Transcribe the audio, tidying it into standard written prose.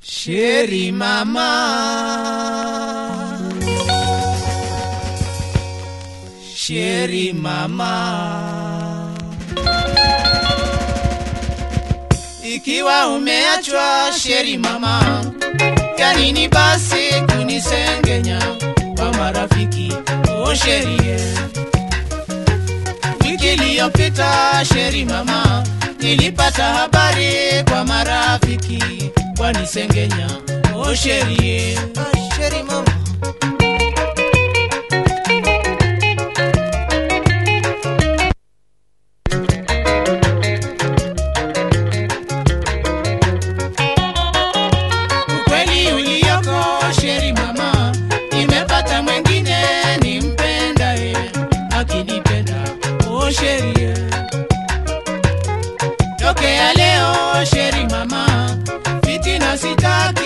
Sheri mama, Sheri mama, ikiwa umeachwa Sheri mama, ya nini basi kunisengenya kwa marafiki? Oh Sheri, wiki iliyopita Sheri mama, nilipata habari kwa marafiki wanisengenya. Oh Sheri, Sheri mama, ukweli ulioko Sheri mama, nimepata mwengine nimpenda akinipenda. Oh Sheri, tokea leo Sheri mama, fitina sitaki